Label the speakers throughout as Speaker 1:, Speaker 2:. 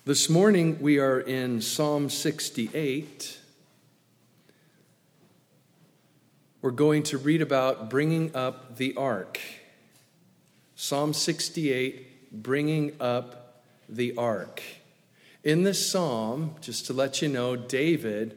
Speaker 1: This morning we are in Psalm 68. We're going to read about bringing up the ark. Psalm 68, bringing up the ark. In this psalm, just to let you know, David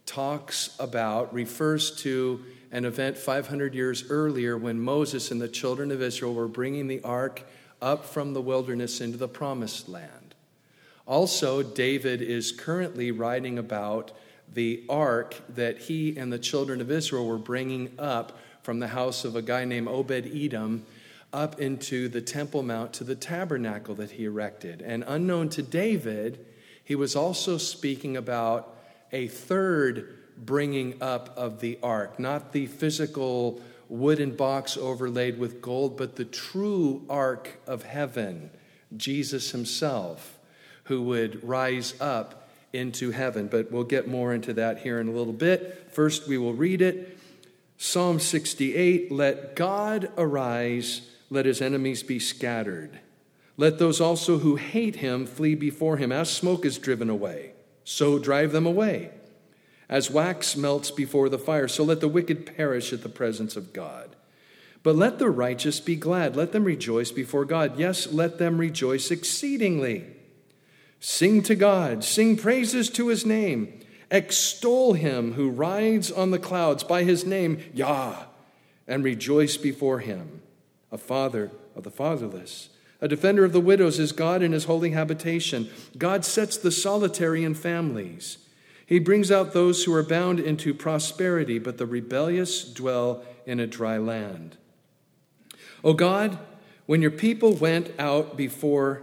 Speaker 1: refers to an event 500 years earlier when Moses and the children of Israel were bringing the ark up from the wilderness into the promised land. Also, David is currently writing about the ark that he and the children of Israel were bringing up from the house of a guy named Obed-Edom up into the Temple Mount to the tabernacle that he erected. And unknown to David, he was also speaking about a third bringing up of the ark, not the physical wooden box overlaid with gold, but the true ark of heaven, Jesus himself, who would rise up into heaven. But we'll get more into that here in a little bit. First, we will read it. Psalm 68, let God arise, let his enemies be scattered. Let those also who hate him flee before him. As smoke is driven away, so drive them away. As wax melts before the fire, so let the wicked perish at the presence of God. But let the righteous be glad. Let them rejoice before God. Yes, let them rejoice exceedingly. Sing to God, sing praises to his name. Extol him who rides on the clouds by his name, Yah, and rejoice before him. A father of the fatherless, a defender of the widows is God in his holy habitation. God sets the solitary in families. He brings out those who are bound into prosperity, but the rebellious dwell in a dry land. O God, when you went out before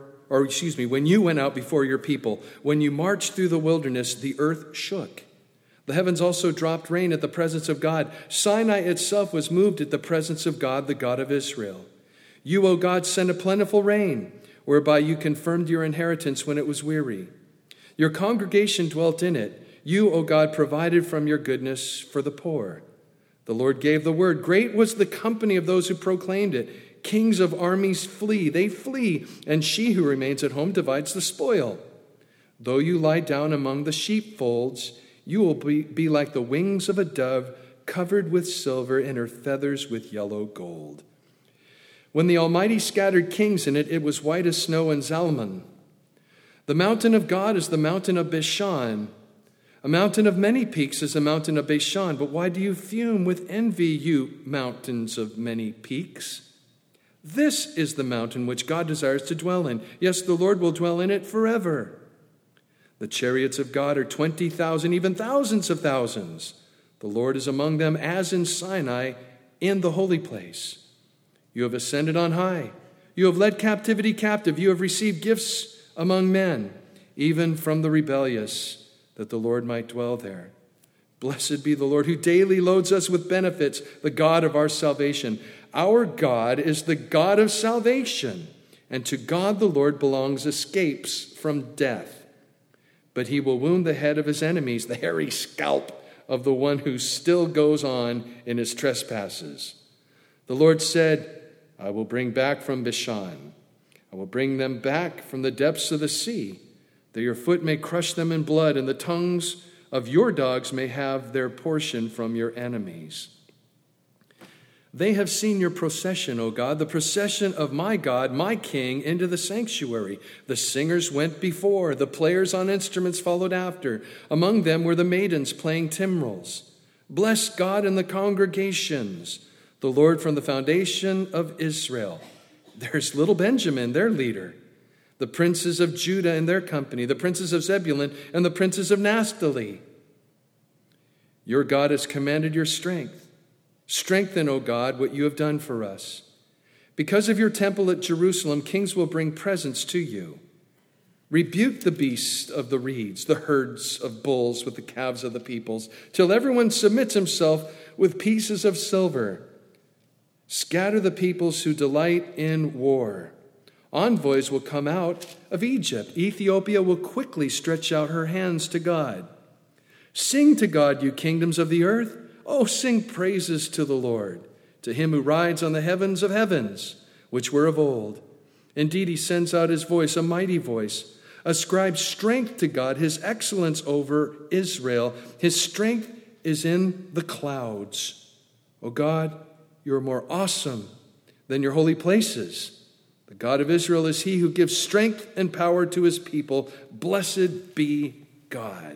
Speaker 1: your people, when you marched through the wilderness, the earth shook. The heavens also dropped rain at the presence of God. Sinai itself was moved at the presence of God, the God of Israel. You, O God, sent a plentiful rain, whereby you confirmed your inheritance when it was weary. Your congregation dwelt in it. You, O God, provided from your goodness for the poor. The Lord gave the word. Great was the company of those who proclaimed it. Kings of armies flee, they flee, and she who remains at home divides the spoil. Though you lie down among the sheepfolds, you will be like the wings of a dove, covered with silver, and her feathers with yellow gold. When the Almighty scattered kings in it, it was white as snow in Zalmon. The mountain of God is the mountain of Bashan. A mountain of many peaks is the mountain of Bashan. But why do you fume with envy, you mountains of many peaks? This is the mountain which God desires to dwell in. Yes, the Lord will dwell in it forever. The chariots of God are 20,000, even thousands of thousands. The Lord is among them as in Sinai, in the holy place. You have ascended on high. You have led captivity captive. You have received gifts among men, even from the rebellious, that the Lord might dwell there. Blessed be the Lord who daily loads us with benefits, the God of our salvation. Our God is the God of salvation, and to God the Lord belongs escapes from death. But he will wound the head of his enemies, the hairy scalp of the one who still goes on in his trespasses. The Lord said, I will bring back from Bashan. I will bring them back from the depths of the sea, that your foot may crush them in blood, and the tongues of your dogs may have their portion from your enemies. They have seen your procession, O God, the procession of my God, my King, into the sanctuary. The singers went before, the players on instruments followed after. Among them were the maidens playing timbrels. Bless God in the congregations, the Lord from the foundation of Israel. There's little Benjamin, their leader. The princes of Judah and their company, the princes of Zebulun and the princes of Naphtali. Your God has commanded your strength. Strengthen, O God, what you have done for us. Because of your temple at Jerusalem, kings will bring presents to you. Rebuke the beasts of the reeds, the herds of bulls with the calves of the peoples, till everyone submits himself with pieces of silver. Scatter the peoples who delight in war. Envoys will come out of Egypt. Ethiopia will quickly stretch out her hands to God. Sing to God, you kingdoms of the earth. Oh, sing praises to the Lord, to him who rides on the heavens of heavens, which were of old. Indeed, he sends out his voice, a mighty voice. Ascribe strength to God, his excellence over Israel. His strength is in the clouds. O God, you are more awesome than your holy places. The God of Israel is he who gives strength and power to his people. Blessed be God.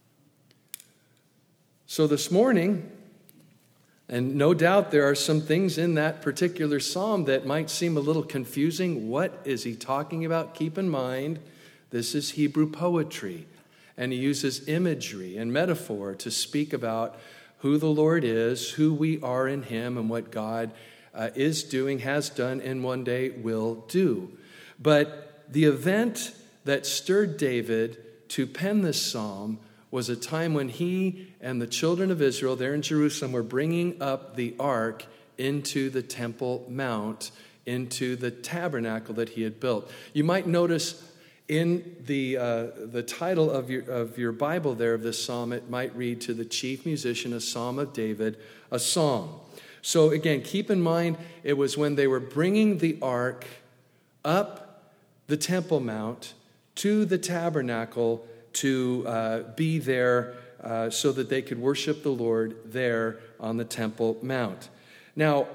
Speaker 1: So this morning, and no doubt there are some things in that particular psalm that might seem a little confusing. What is he talking about? Keep in mind, this is Hebrew poetry, and he uses imagery and metaphor to speak about who the Lord is, who we are in him, and what God is doing, has done, and one day will do. But the event that stirred David to pen this psalm was a time when he and the children of Israel there in Jerusalem were bringing up the ark into the Temple Mount, into the tabernacle that he had built. You might notice in the title of your Bible there of this psalm, it might read, "To the chief musician, a psalm of David, a song." So again, keep in mind, it was when they were bringing the ark up the Temple Mount to the tabernacle to be there so that they could worship the Lord there on the Temple Mount. Now,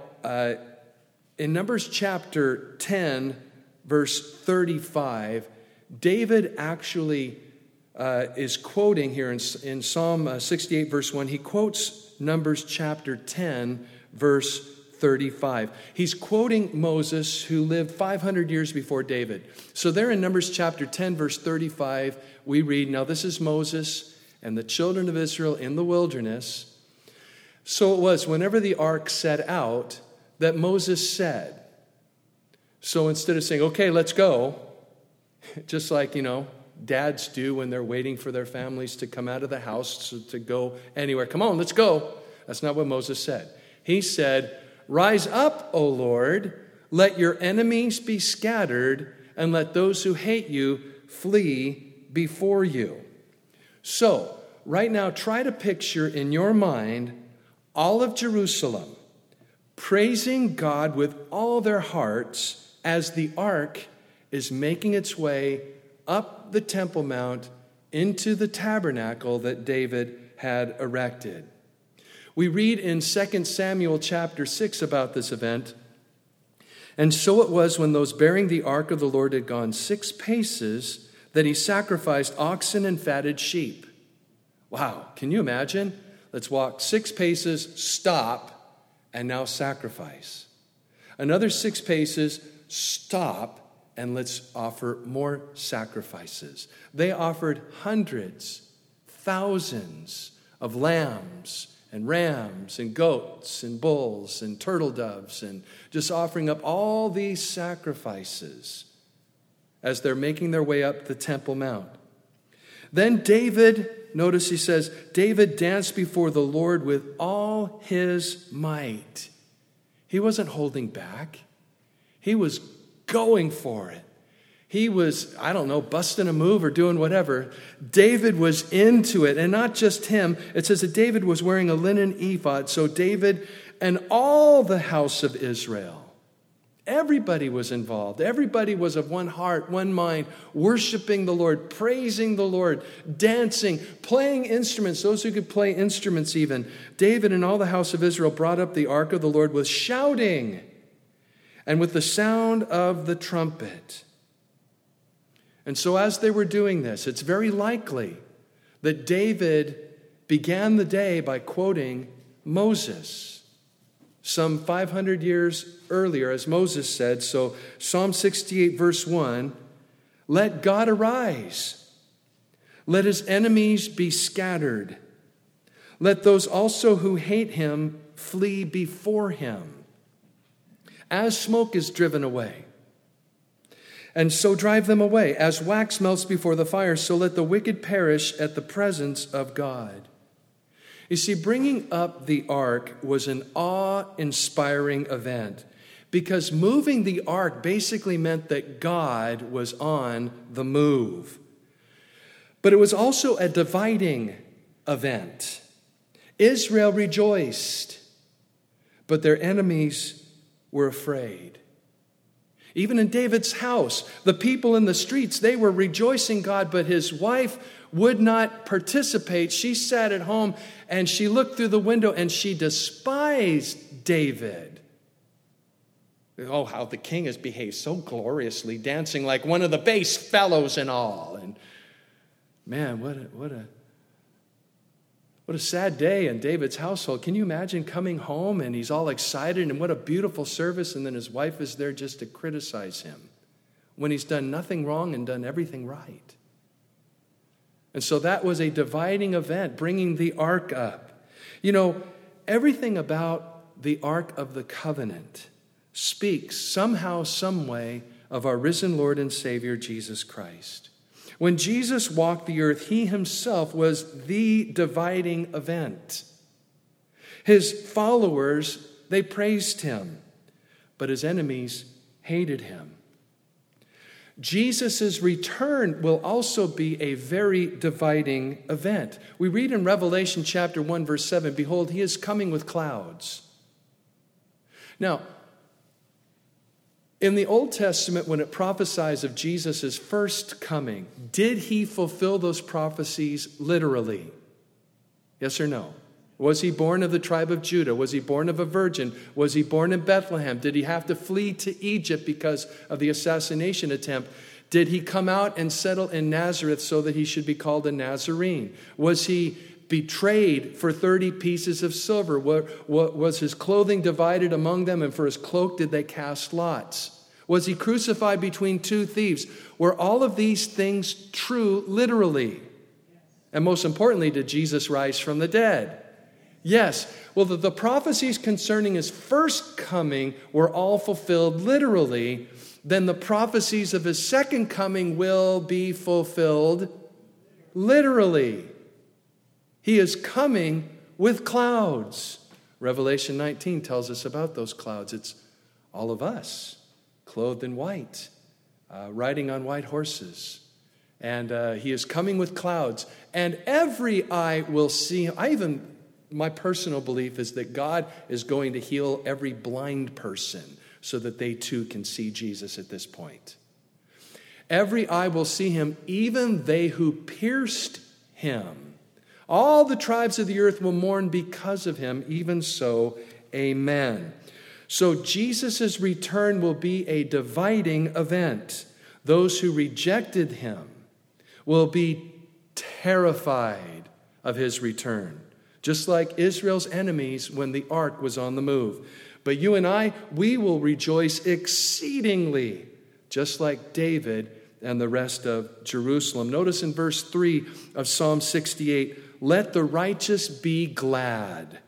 Speaker 1: in Numbers chapter 10, verse 35, David actually is quoting here in Psalm 68, verse 1. He quotes Numbers chapter 10, verse 35. He's quoting Moses, who lived 500 years before David. So there in Numbers chapter 10, verse 35, we read, "Now this is Moses and the children of Israel in the wilderness. So it was, whenever the ark set out, that Moses said," so instead of saying, "Okay, let's go," just like, dads do when they're waiting for their families to come out of the house to go anywhere. "Come on, let's go." That's not what Moses said. He said, "Rise up, O Lord, let your enemies be scattered, and let those who hate you flee before you." So, right now, try to picture in your mind all of Jerusalem praising God with all their hearts as the ark is making its way up the Temple Mount into the tabernacle that David had erected. We read in 2 Samuel chapter 6 about this event. "And so it was, when those bearing the ark of the Lord had gone 6 paces, that he sacrificed oxen and fatted sheep." Wow, can you imagine? Let's walk 6 paces, stop, and now sacrifice. Another 6 paces, stop, and let's offer more sacrifices. They offered hundreds, thousands of lambs and rams and goats and bulls and turtle doves, and just offering up all these sacrifices as they're making their way up the Temple Mount. Then David, notice he says, David danced before the Lord with all his might. He wasn't holding back. He was going for it. He was, busting a move or doing whatever. David was into it, and not just him. It says that David was wearing a linen ephod. So David and all the house of Israel, everybody was involved. Everybody was of one heart, one mind, worshiping the Lord, praising the Lord, dancing, playing instruments, those who could play instruments even. David and all the house of Israel brought up the ark of the Lord with shouting and with the sound of the trumpet. And so as they were doing this, it's very likely that David began the day by quoting Moses. Some 500 years earlier, as Moses said, so Psalm 68, verse 1, "Let God arise. Let his enemies be scattered. Let those also who hate him flee before him. As smoke is driven away, and so drive them away. As wax melts before the fire, so let the wicked perish at the presence of God." You see, bringing up the ark was an awe-inspiring event, because moving the ark basically meant that God was on the move. But it was also a dividing event. Israel rejoiced, but their enemies were afraid. Even in David's house, the people in the streets, they were rejoicing God, but his wife would not participate. She sat at home and she looked through the window and she despised David. Oh, how the king has behaved so gloriously, dancing like one of the base fellows and all. And man, what a sad day in David's household. Can you imagine coming home and he's all excited and what a beautiful service, and then his wife is there just to criticize him when he's done nothing wrong and done everything right. And so that was a dividing event, bringing the ark up. You know, everything about the Ark of the Covenant speaks somehow, some way of our risen Lord and Savior, Jesus Christ. When Jesus walked the earth, he himself was the dividing event. His followers, they praised him, but his enemies hated him. Jesus' return will also be a very dividing event. We read in Revelation chapter 1, verse 7, behold, he is coming with clouds. Now, in the Old Testament, when it prophesies of Jesus' first coming, did he fulfill those prophecies literally? Yes or no? Was he born of the tribe of Judah? Was he born of a virgin? Was he born in Bethlehem? Did he have to flee to Egypt because of the assassination attempt? Did he come out and settle in Nazareth so that he should be called a Nazarene? Was he betrayed for 30 pieces of silver? Was his clothing divided among them, and for his cloak did they cast lots? Was he crucified between two thieves? Were all of these things true literally? And most importantly, did Jesus rise from the dead? Yes. Well, the prophecies concerning his first coming were all fulfilled literally. Then the prophecies of his second coming will be fulfilled literally. He is coming with clouds. Revelation 19 tells us about those clouds. It's all of us, clothed in white, riding on white horses. And he is coming with clouds. And every eye will see him. My personal belief is that God is going to heal every blind person so that they too can see Jesus at this point. Every eye will see him, even they who pierced him. All the tribes of the earth will mourn because of him. Even so, amen. So Jesus' return will be a dividing event. Those who rejected him will be terrified of his return, just like Israel's enemies when the ark was on the move. But you and I, we will rejoice exceedingly, just like David and the rest of Jerusalem. Notice in verse 3 of Psalm 68, let the righteous be glad.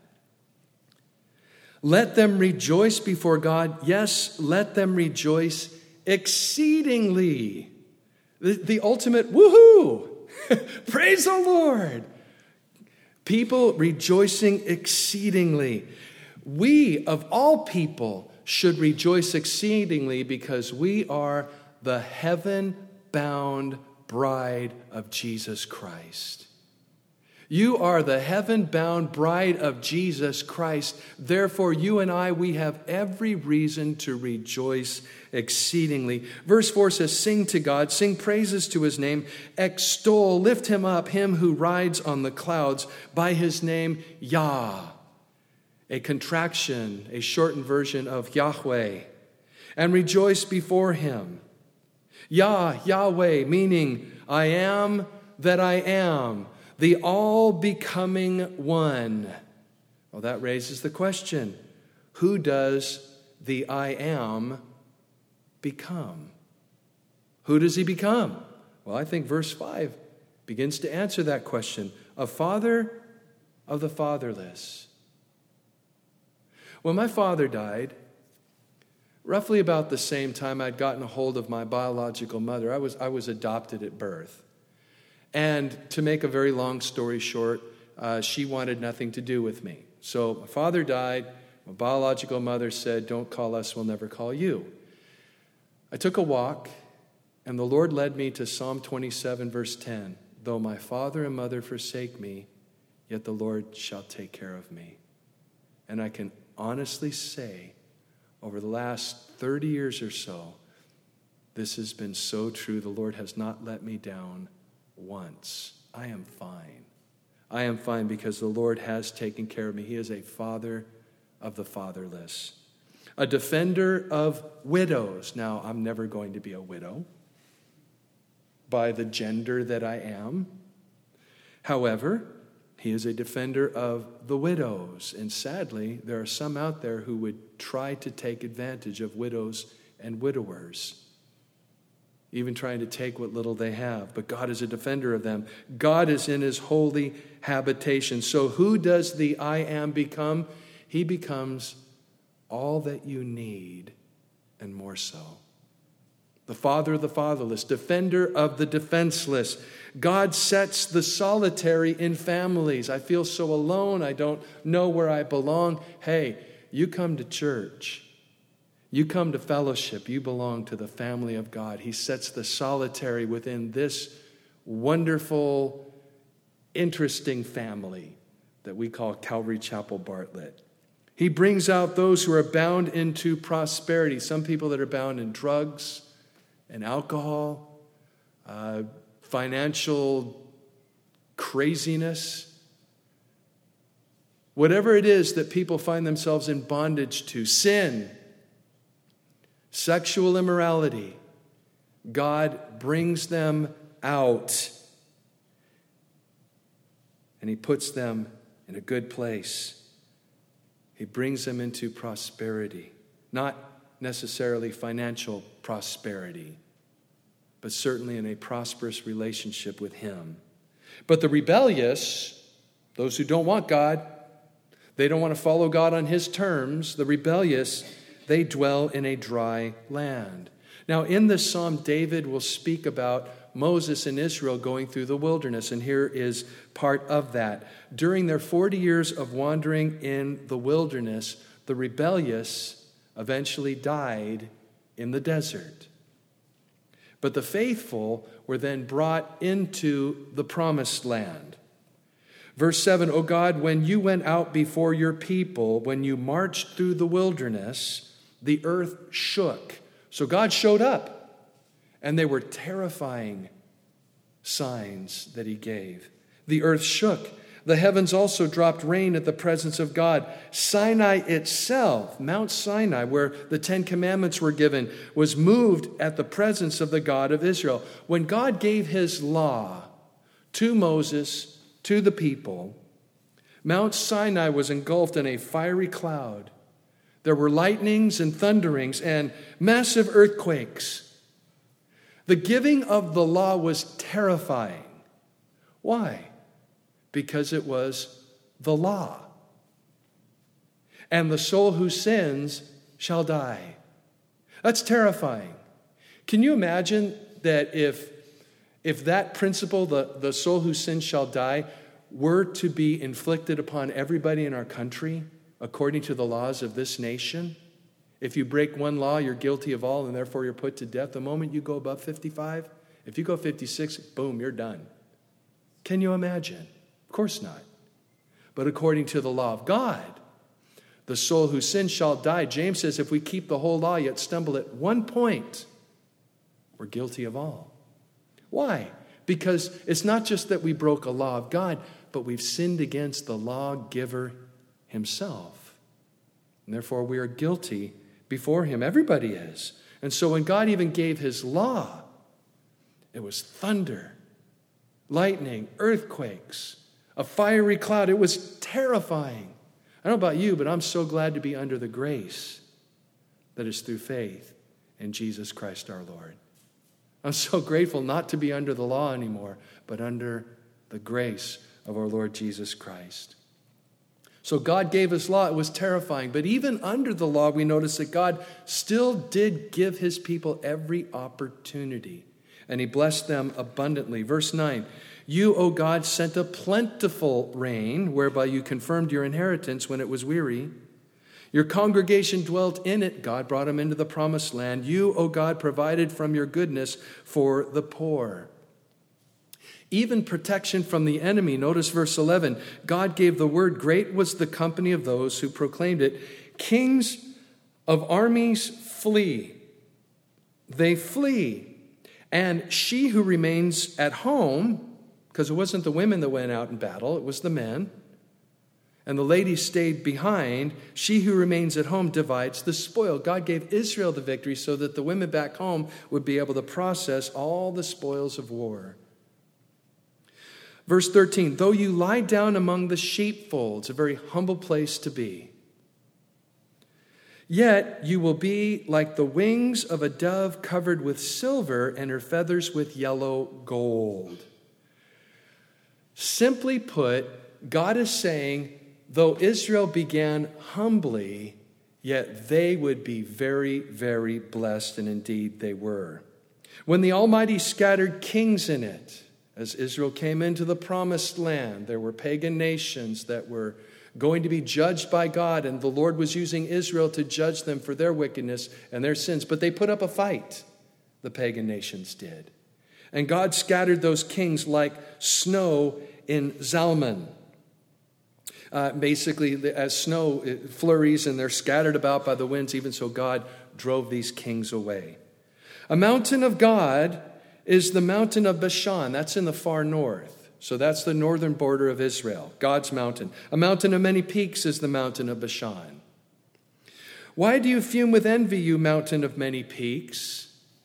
Speaker 1: Let them rejoice before God. Yes, let them rejoice exceedingly. The ultimate woohoo! Praise the Lord! People rejoicing exceedingly. We, of all people, should rejoice exceedingly because we are the heaven-bound bride of Jesus Christ. You are the heaven-bound bride of Jesus Christ. Therefore, you and I, we have every reason to rejoice exceedingly. Verse 4 says, sing to God, sing praises to his name, extol, lift him up, him who rides on the clouds, by his name, Yah. A contraction, a shortened version of Yahweh. And rejoice before him. Yah, Yahweh, meaning I am that I am. The all-becoming one. Well, that raises the question, who does the I am become? Who does he become? Well, I think verse 5 begins to answer that question. A father of the fatherless. When my father died, roughly about the same time I'd gotten a hold of my biological mother. I was adopted at birth. And to make a very long story short, she wanted nothing to do with me. So my father died. My biological mother said, don't call us, we'll never call you. I took a walk, and the Lord led me to Psalm 27, verse 10. Though my father and mother forsake me, yet the Lord shall take care of me. And I can honestly say, over the last 30 years or so, This has been so true. The Lord has not let me down once. I am fine. I am fine because the Lord has taken care of me. He is a father of the fatherless, a defender of widows. Now, I'm never going to be a widow by the gender that I am. However, he is a defender of the widows. And sadly, there are some out there who would try to take advantage of widows and widowers, even trying to take what little they have. But God is a defender of them. God is in his holy habitation. So who does the I am become? He becomes all that you need and more so. The father of the fatherless, defender of the defenseless. God sets the solitary in families. I feel so alone. I don't know where I belong. Hey, you come to church. You come to fellowship. You belong to the family of God. He sets the solitary within this wonderful, interesting family that we call Calvary Chapel Bartlett. He brings out those who are bound into prosperity. Some people that are bound in drugs and alcohol, financial craziness. Whatever it is that people find themselves in bondage to, sin, sexual immorality, God brings them out and he puts them in a good place. He brings them into prosperity, not necessarily financial prosperity, but certainly in a prosperous relationship with him. But the rebellious, those who don't want God, they don't want to follow God on his terms, the rebellious, they dwell in a dry land. Now, in this psalm, David will speak about Moses and Israel going through the wilderness, and here is part of that. During their 40 years of wandering in the wilderness, the rebellious eventually died in the desert. But the faithful were then brought into the promised land. Verse 7, O God, when you went out before your people, when you marched through the wilderness, the earth shook. So God showed up. And they were terrifying signs that he gave. The earth shook. The heavens also dropped rain at the presence of God. Sinai itself, Mount Sinai, where the Ten Commandments were given, was moved at the presence of the God of Israel. When God gave his law to Moses, to the people, Mount Sinai was engulfed in a fiery cloud. There were lightnings and thunderings and massive earthquakes. The giving of the law was terrifying. Why? Because it was the law. And the soul who sins shall die. That's terrifying. Can you imagine that if that principle, the soul who sins shall die, were to be inflicted upon everybody in our country according to the laws of this nation? If you break one law, you're guilty of all, and therefore you're put to death. The moment you go above 55, if you go 56, boom, you're done. Can you imagine? Of course not. But according to the law of God, the soul who sins shall die. James says if we keep the whole law yet stumble at one point, we're guilty of all. Why? Because it's not just that we broke a law of God, but we've sinned against the lawgiver himself. And therefore we are guilty before him. Everybody is. And so when God even gave his law, it was thunder, lightning, earthquakes, a fiery cloud. It was terrifying. I don't know about you, but I'm so glad to be under the grace that is through faith in Jesus Christ our Lord. I'm so grateful not to be under the law anymore, but under the grace of our Lord Jesus Christ. So God gave his law. It was terrifying. But even under the law, we notice that God still did give his people every opportunity. And he blessed them abundantly. Verse 9, you, O God, sent a plentiful rain, whereby you confirmed your inheritance when it was weary. Your congregation dwelt in it. God brought them into the promised land. You, O God, provided from your goodness for the poor. Even protection from the enemy. Notice verse 11. God gave the word. Great was the company of those who proclaimed it. Kings of armies flee. they flee. And she who remains at home, because it wasn't the women that went out in battle, it was the men, and the ladies stayed behind, she who remains at home divides the spoil. God gave Israel the victory so that the women back home would be able to process all the spoils of war. Verse 13, though you lie down among the sheepfolds, a very humble place to be, yet you will be like the wings of a dove covered with silver and her feathers with yellow gold. Simply put, God is saying, though Israel began humbly, yet they would be very, very blessed, and indeed they were. When the Almighty scattered kings in it, as Israel came into the promised land, there were pagan nations that were going to be judged by God, and the Lord was using Israel to judge them for their wickedness and their sins. But they put up a fight, the pagan nations did. And God scattered those kings like snow in Zalman. Basically, as snow flurries and they're scattered about by the winds, even so God drove these kings away. A mountain of God is the mountain of Bashan. That's in the far north. So that's the northern border of Israel, God's mountain. A mountain of many peaks is the mountain of Bashan. Why do you fume with envy, you mountain of many peaks?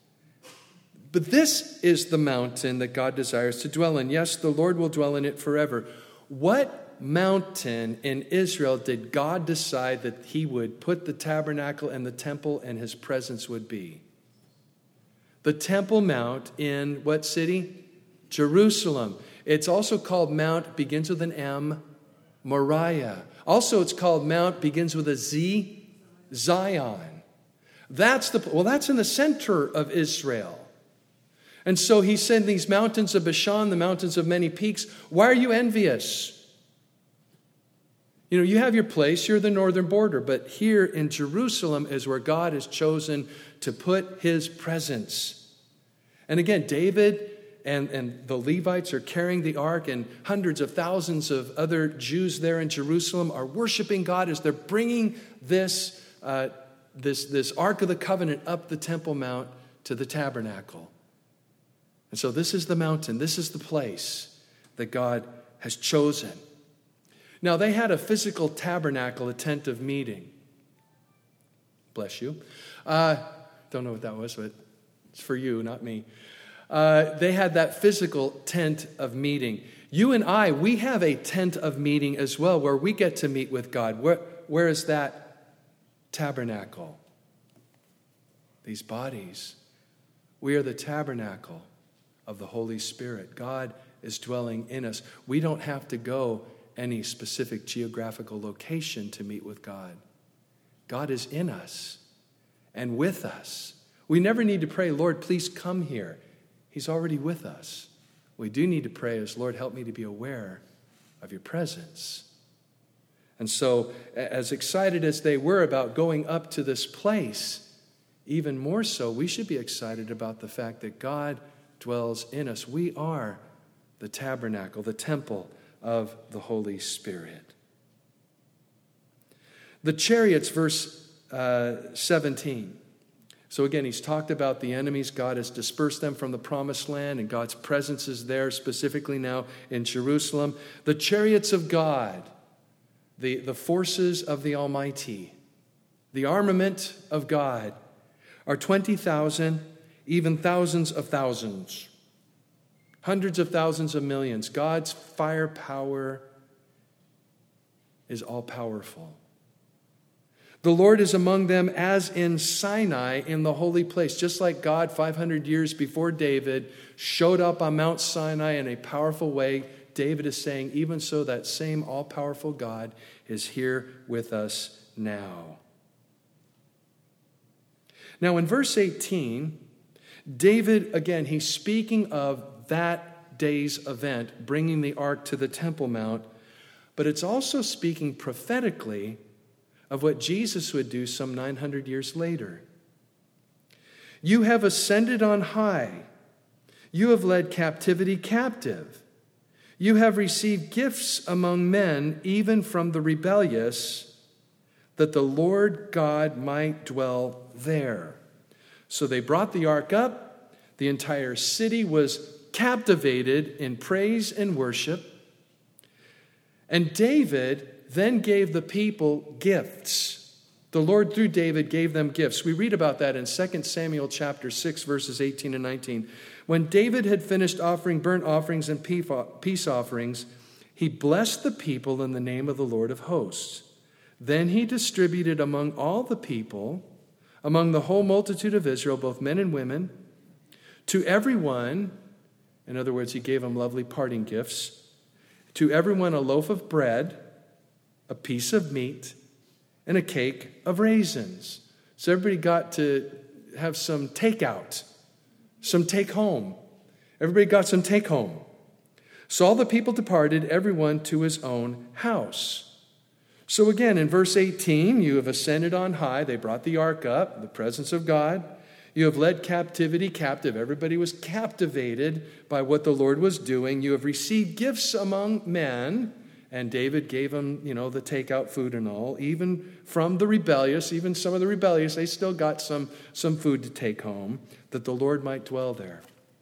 Speaker 1: But this is the mountain that God desires to dwell in. Yes, the Lord will dwell in it forever. What mountain in Israel did God decide that he would put the tabernacle and the temple and his presence would be? The Temple Mount in what city? Jerusalem. It's also called Mount, begins with an M, Moriah. Also, it's called Mount, begins with a Z, Zion. That's in the center of Israel. And so he said, these mountains of Bashan, the mountains of many peaks, why are you envious? You know, you have your place, you're the northern border, but here in Jerusalem is where God has chosen to put his presence. And again, David and the Levites are carrying the ark, and hundreds of thousands of other Jews there in Jerusalem are worshiping God as they're bringing this Ark of the Covenant up the Temple Mount to the tabernacle. And so this is the mountain, this is the place that God has chosen. Now, they had a physical tabernacle, a tent of meeting. Bless you. Don't know what that was, but it's for you, not me. They had that physical tent of meeting. You and I, we have a tent of meeting as well, where we get to meet with God. Where is that tabernacle? These bodies. We are the tabernacle of the Holy Spirit. God is dwelling in us. We don't have to go any specific geographical location to meet with God. God is in us and with us. We never need to pray, Lord, please come here. He's already with us. We do need to pray as, Lord, help me to be aware of your presence. And so, as excited as they were about going up to this place, even more so, we should be excited about the fact that God dwells in us. We are the tabernacle, the temple of the Holy Spirit. The chariots, verse 17. So again, he's talked about the enemies. God has dispersed them from the promised land, and God's presence is there, specifically now in Jerusalem. The chariots of God, the forces of the Almighty, the armament of God, are 20,000, even thousands of thousands. Hundreds of thousands of millions. God's firepower is all-powerful. The Lord is among them as in Sinai in the holy place. Just like God 500 years before David showed up on Mount Sinai in a powerful way, David is saying, even so, that same all-powerful God is here with us now. Now in verse 18, David, again, he's speaking of that day's event, bringing the ark to the Temple Mount, but it's also speaking prophetically of what Jesus would do some 900 years later. You have ascended on high. You have led captivity captive. You have received gifts among men, even from the rebellious, that the Lord God might dwell there. So they brought the ark up. The entire city was captivated in praise and worship. And David then gave the people gifts. The Lord, through David, gave them gifts. We read about that in 2 Samuel chapter 6, verses 18 and 19. When David had finished offering burnt offerings and peace offerings, he blessed the people in the name of the Lord of hosts. Then he distributed among all the people, among the whole multitude of Israel, both men and women, to everyone, in other words, he gave them lovely parting gifts, to everyone a loaf of bread, a piece of meat, and a cake of raisins. So everybody got to have some takeout, some take home. Everybody got some take home. So all the people departed, everyone to his own house. So again, in verse 18, you have ascended on high. They brought the ark up, the presence of God. You have led captivity captive. Everybody was captivated by what the Lord was doing. You have received gifts among men. And David gave them, the takeout food and all. Even from the rebellious, even some of the rebellious, they still got some food to take home, that the Lord might dwell there.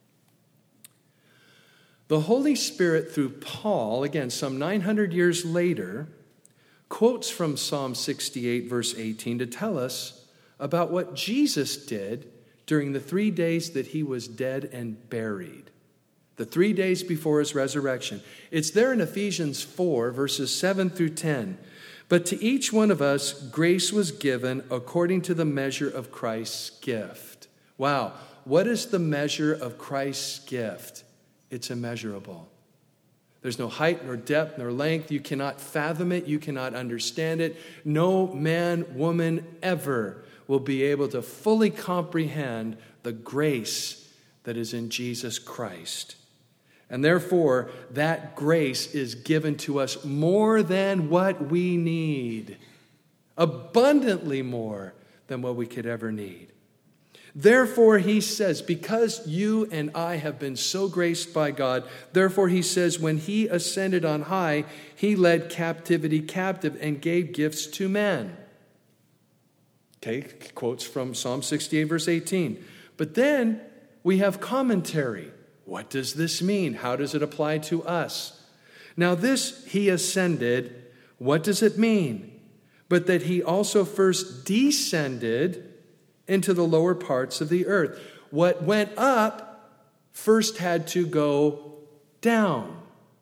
Speaker 1: The Holy Spirit, through Paul, again, some 900 years later, quotes from Psalm 68, verse 18, to tell us about what Jesus did during the 3 days that he was dead and buried. The 3 days before his resurrection. It's there in Ephesians 4, verses 7 through 10. But to each one of us, grace was given according to the measure of Christ's gift. Wow. What is the measure of Christ's gift? It's immeasurable. There's no height, nor depth, nor length. You cannot fathom it. You cannot understand it. No man, woman ever will be able to fully comprehend the grace that is in Jesus Christ. And therefore, that grace is given to us more than what we need, abundantly more than what we could ever need. Therefore, he says, because you and I have been so graced by God, therefore, he says, when he ascended on high, he led captivity captive and gave gifts to men. Okay, quotes from Psalm 68, verse 18. But then we have commentary. What does this mean? How does it apply to us? Now this, he ascended, what does it mean? But that he also first descended into the lower parts of the earth. What went up first had to go down.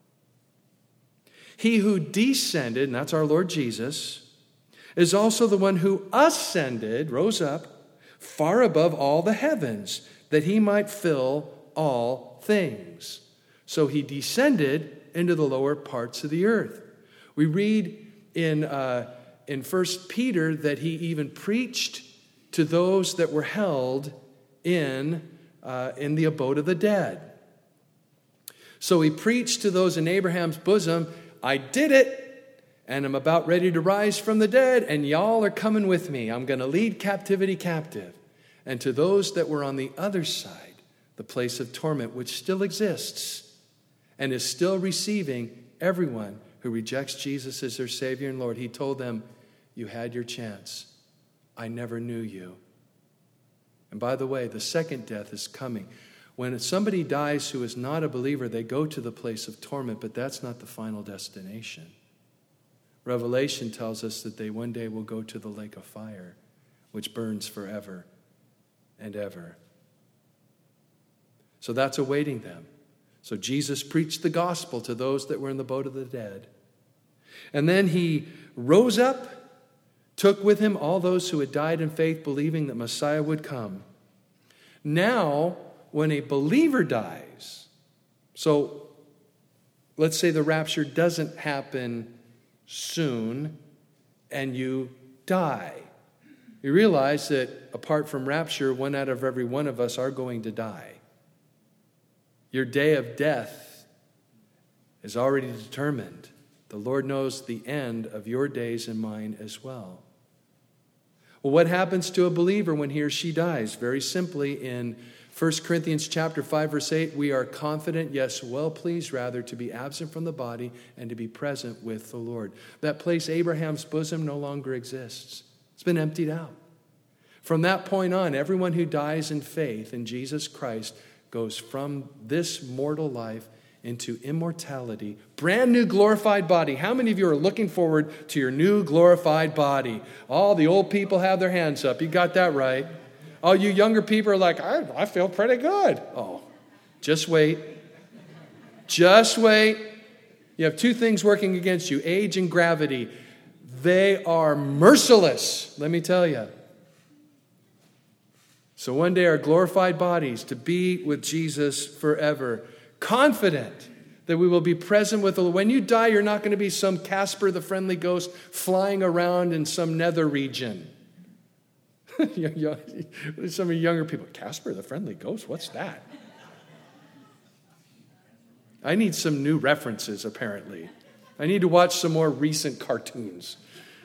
Speaker 1: He who descended, and that's our Lord Jesus, is also the one who ascended, rose up, far above all the heavens, that he might fill all things. So he descended into the lower parts of the earth. We read in 1 Peter that he even preached to those that were held in the abode of the dead. So he preached to those in Abraham's bosom, I did it, and I'm about ready to rise from the dead, and y'all are coming with me. I'm going to lead captivity captive. And to those that were on the other side, the place of torment, which still exists and is still receiving everyone who rejects Jesus as their Savior and Lord, he told them, you had your chance. I never knew you. And by the way, the second death is coming. When somebody dies who is not a believer, they go to the place of torment, but that's not the final destination. Revelation tells us that they one day will go to the lake of fire, which burns forever and ever. So that's awaiting them. So Jesus preached the gospel to those that were in the boat of the dead. And then he rose up, took with him all those who had died in faith, believing that Messiah would come. Now, when a believer dies, so let's say the rapture doesn't happen soon and you die. You realize that apart from rapture, one out of every one of us are going to die. Your day of death is already determined. The Lord knows the end of your days and mine as well. Well, what happens to a believer when he or she dies? Very simply, in 1 Corinthians chapter 5, verse 8, we are confident, yes, well pleased rather, to be absent from the body and to be present with the Lord. That place, Abraham's bosom, no longer exists. It's been emptied out. From that point on, everyone who dies in faith in Jesus Christ goes from this mortal life into immortality. Brand new glorified body. How many of you are looking forward to your new glorified body? All the old people have their hands up. You got that right. All you younger people are like, I feel pretty good. Oh, just wait. Just wait. You have two things working against you, age and gravity. They are merciless, let me tell you. So one day our glorified bodies to be with Jesus forever. Confident that we will be present with the Lord. When you die, you're not going to be some Casper the Friendly Ghost flying around in some nether region. Some of you younger people, Casper the Friendly Ghost, what's that? I need some new references, apparently. I need to watch some more recent cartoons.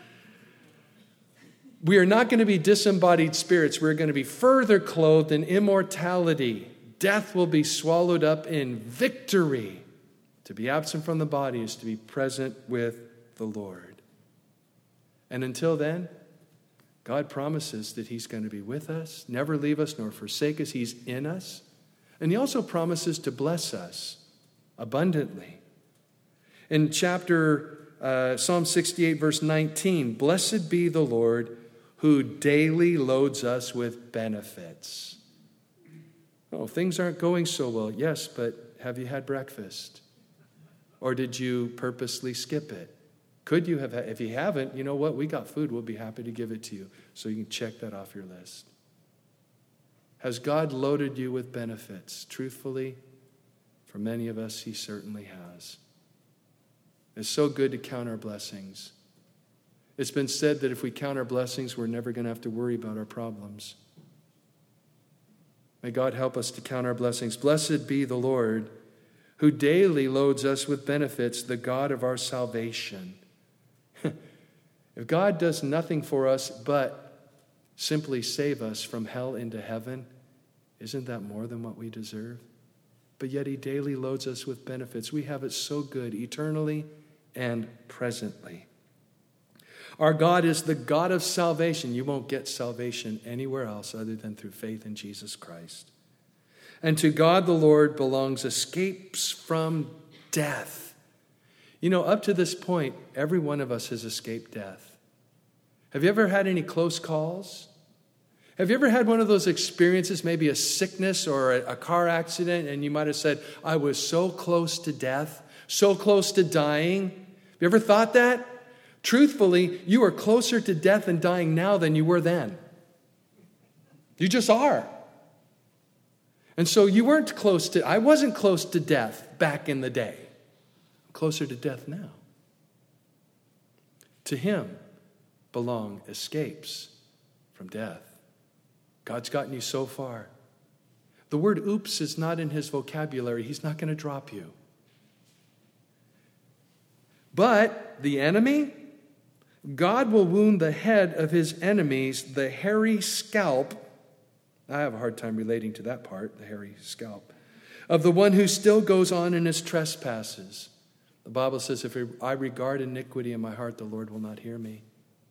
Speaker 1: We are not going to be disembodied spirits. We're going to be further clothed in immortality. Death will be swallowed up in victory. To be absent from the body is to be present with the Lord. And until then, God promises that He's going to be with us, never leave us nor forsake us. He's in us. And He also promises to bless us abundantly. In Psalm 68, verse 19, blessed be the Lord who daily loads us with benefits. Oh, things aren't going so well. Yes, but have you had breakfast? Or did you purposely skip it? Could you have? If you haven't, you know what? We got food. We'll be happy to give it to you. So you can check that off your list. Has God loaded you with benefits? Truthfully, for many of us, He certainly has. It's so good to count our blessings. It's been said that if we count our blessings, we're never going to have to worry about our problems. May God help us to count our blessings. Blessed be the Lord, who daily loads us with benefits, the God of our salvation. If God does nothing for us but simply save us from hell into heaven, isn't that more than what we deserve? But yet He daily loads us with benefits. We have it so good, eternally and presently. Our God is the God of salvation. You won't get salvation anywhere else other than through faith in Jesus Christ. And to God the Lord belongs escapes from death. You know, up to this point, every one of us has escaped death. Have you ever had any close calls? Have you ever had one of those experiences, maybe a sickness or a car accident, and you might have said, I was so close to death, so close to dying? Have you ever thought that? Truthfully, you are closer to death and dying now than you were then. You just are. And so you weren't I wasn't close to death back in the day. I'm closer to death now. To Him belong escapes from death. God's gotten you so far. The word oops is not in His vocabulary. He's not going to drop you. But the enemy, God will wound the head of His enemies, the hairy scalp. I have a hard time relating to that part, the hairy scalp, of the one who still goes on in his trespasses. The Bible says, if I regard iniquity in my heart, the Lord will not hear me.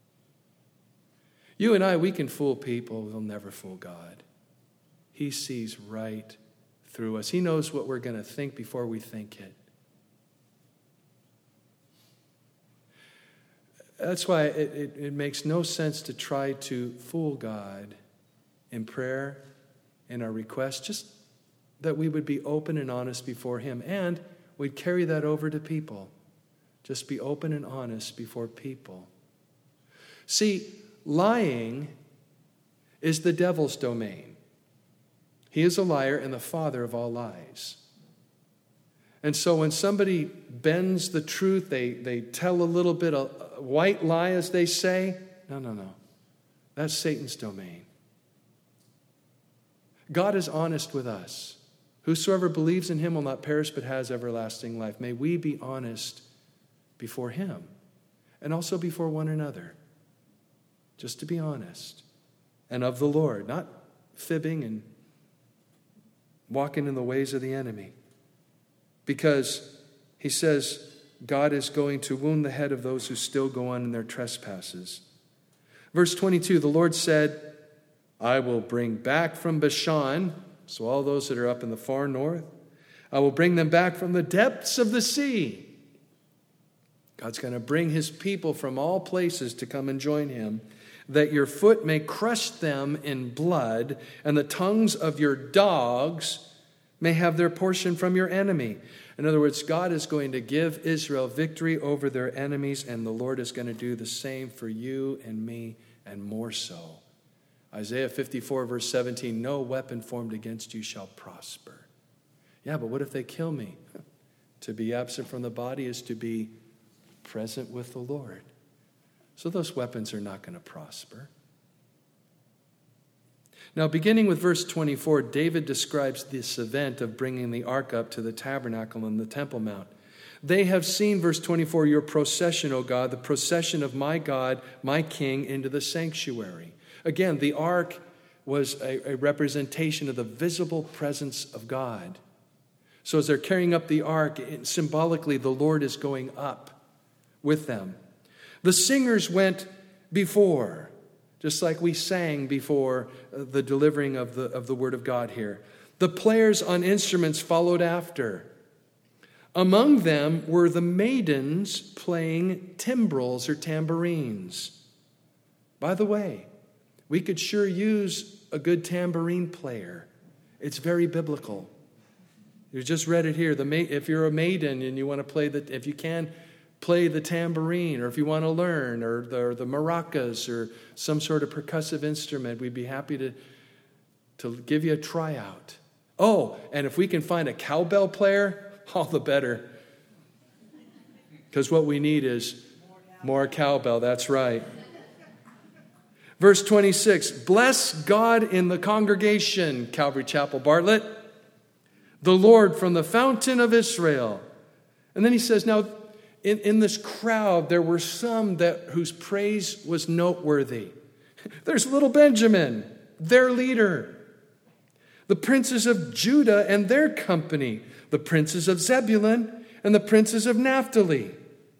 Speaker 1: You and I, we can fool people. We'll never fool God. He sees right through us. He knows what we're going to think before we think it. That's why it makes no sense to try to fool God in prayer, in our requests, just that we would be open and honest before Him. And we'd carry that over to people. Just be open and honest before people. See, lying is the devil's domain. He is a liar and the father of all lies. And so when somebody bends the truth, they tell a little bit of white lie, as they say. No. That's Satan's domain. God is honest with us. Whosoever believes in Him will not perish but has everlasting life. May we be honest before Him and also before one another. Just to be honest. And of the Lord, not fibbing and walking in the ways of the enemy. Because He says God is going to wound the head of those who still go on in their trespasses. Verse 22, the Lord said, I will bring back from Bashan, so all those that are up in the far north, I will bring them back from the depths of the sea. God's going to bring his people from all places to come and join him, that your foot may crush them in blood, and the tongues of your dogs may have their portion from your enemy. In other words, God is going to give Israel victory over their enemies, and the Lord is going to do the same for you and me, and more so. Isaiah 54, verse 17, no weapon formed against you shall prosper. Yeah, but what if they kill me? To be absent from the body is to be present with the Lord. So those weapons are not going to prosper. Now, beginning with verse 24, David describes this event of bringing the ark up to the tabernacle and the Temple Mount. They have seen, verse 24, your procession, O God, the procession of my God, my King, into the sanctuary. Again, the ark was a representation of the visible presence of God. So as they're carrying up the ark, symbolically, the Lord is going up with them. The singers went before, just like we sang before the delivering of the word of God here. The players on instruments followed after. Among them were the maidens playing timbrels or tambourines. By the way, we could sure use a good tambourine player. It's very biblical. You just read it here. If you're a maiden and you want to play if you can play the tambourine, or if you want to learn, or the maracas, or some sort of percussive instrument, we'd be happy to give you a tryout. Oh, and if we can find a cowbell player, all the better. Because what we need is more cowbell. That's right. Verse 26, bless God in the congregation, Calvary Chapel Bartlett, the Lord from the fountain of Israel. And then he says, now, in this crowd, there were some whose praise was noteworthy. There's little Benjamin, their leader. The princes of Judah and their company. The princes of Zebulun and the princes of Naphtali.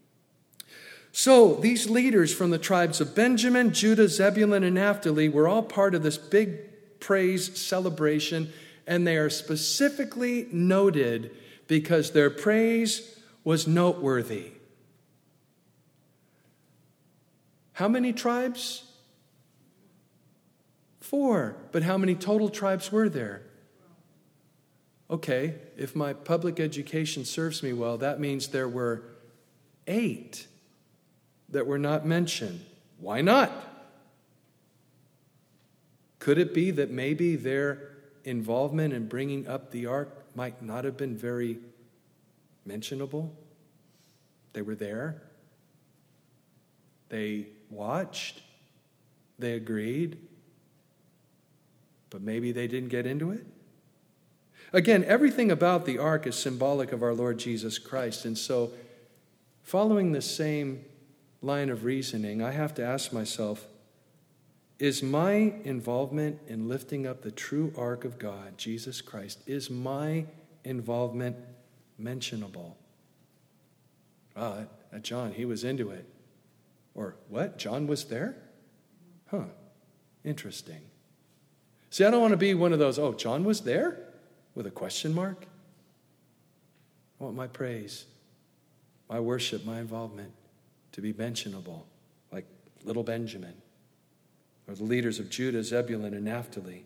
Speaker 1: So these leaders from the tribes of Benjamin, Judah, Zebulun, and Naphtali were all part of this big praise celebration, and they are specifically noted because their praise was noteworthy. How many tribes? 4. But how many total tribes were there? Okay, if my public education serves me well, that means there were 8 that were not mentioned. Why not? Could it be that maybe their involvement in bringing up the ark might not have been very mentionable? They were there. They watched. They agreed. But maybe they didn't get into it. Again, everything about the ark is symbolic of our Lord Jesus Christ. And so, following the same line of reasoning, I have to ask myself, is my involvement in lifting up the true ark of God, Jesus Christ, is my involvement mentionable? John, he was into it. Or what? John was there? Interesting. See, I don't want to be one of those, John was there? With a question mark? I want my praise, my worship, my involvement to be mentionable, like little Benjamin, or the leaders of Judah, Zebulun, and Naphtali.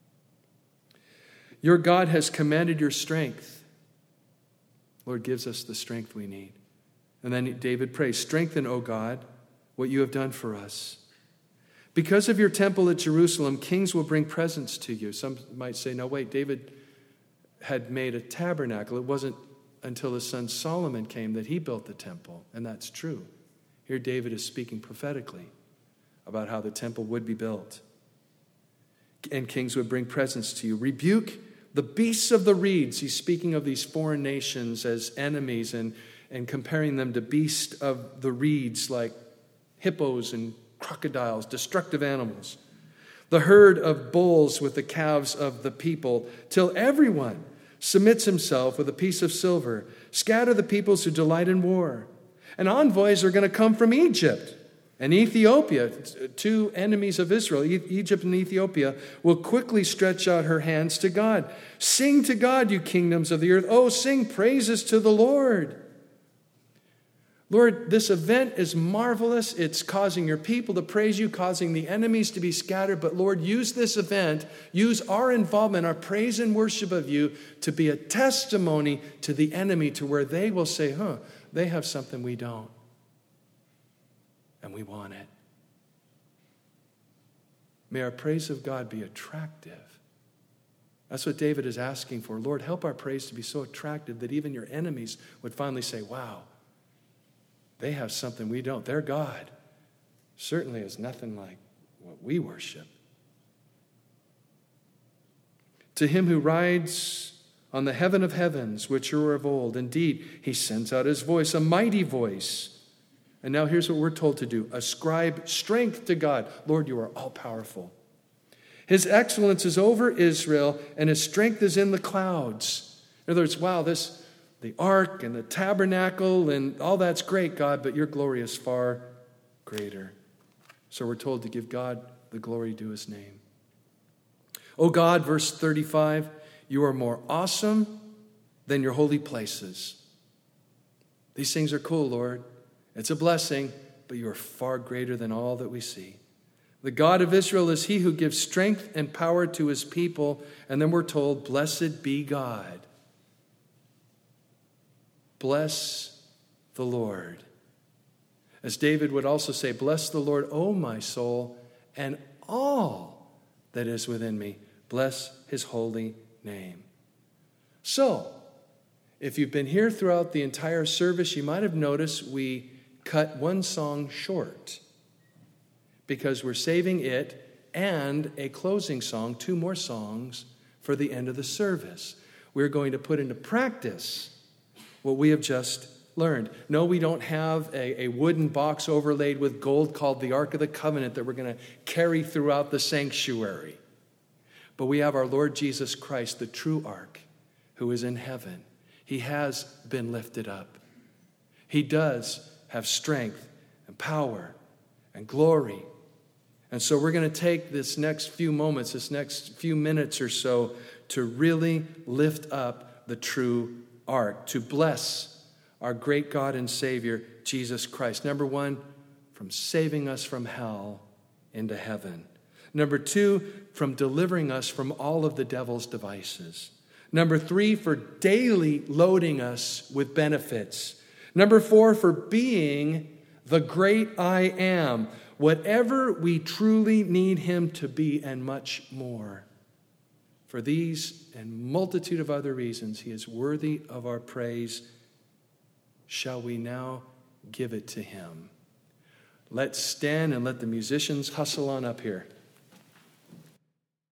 Speaker 1: Your God has commanded your strength. Lord gives us the strength we need. And then David prays, strengthen, O God, what you have done for us. Because of your temple at Jerusalem, kings will bring presents to you. Some might say, no, wait, David had made a tabernacle. It wasn't until his son Solomon came that he built the temple. And that's true. Here David is speaking prophetically about how the temple would be built. And kings would bring presents to you. Rebuke the beasts of the reeds. He's speaking of these foreign nations as enemies and comparing them to beasts of the reeds like hippos and crocodiles, destructive animals. The herd of bulls with the calves of the people, till everyone submits himself with a piece of silver. Scatter the peoples who delight in war. And envoys are going to come from Egypt. And Ethiopia, two enemies of Israel, Egypt and Ethiopia, will quickly stretch out her hands to God. Sing to God, you kingdoms of the earth. Oh, sing praises to the Lord. Lord, this event is marvelous. It's causing your people to praise you, causing the enemies to be scattered. But Lord, use this event, use our involvement, our praise and worship of you to be a testimony to the enemy, to where they will say, they have something we don't. And we want it. May our praise of God be attractive. That's what David is asking for. Lord, help our praise to be so attractive that even your enemies would finally say, wow, they have something we don't. Their God certainly is nothing like what we worship. To him who rides on the heaven of heavens, which are of old, indeed, he sends out his voice, a mighty voice. And now here's what we're told to do. Ascribe strength to God. Lord, you are all-powerful. His excellence is over Israel, and his strength is in the clouds. In other words, wow, the ark and the tabernacle and all that's great, God, but your glory is far greater. So we're told to give God the glory due his name. Oh God, verse 35, you are more awesome than your holy places. These things are cool, Lord. It's a blessing, but you are far greater than all that we see. The God of Israel is he who gives strength and power to his people. And then we're told, blessed be God. Bless the Lord. As David would also say, bless the Lord, O my soul, and all that is within me. Bless his holy name. So, if you've been here throughout the entire service, you might have noticed we cut one song short because we're saving it and a closing song, two more songs for the end of the service. We're going to put into practice what we have just learned. No, we don't have a wooden box overlaid with gold called the Ark of the Covenant that we're going to carry throughout the sanctuary. But we have our Lord Jesus Christ, the true Ark, who is in heaven. He has been lifted up. He does have strength and power and glory. And so we're going to take this next few moments, this next few minutes or so, to really lift up the true Ark, to bless our great God and Savior, Jesus Christ. Number one, from saving us from hell into heaven. Number two, from delivering us from all of the devil's devices. Number three, for daily loading us with benefits. Number four, for being the great I am, whatever we truly need him to be and much more. For these and multitude of other reasons, he is worthy of our praise. Shall we now give it to him? Let's stand and let the musicians hustle on up here.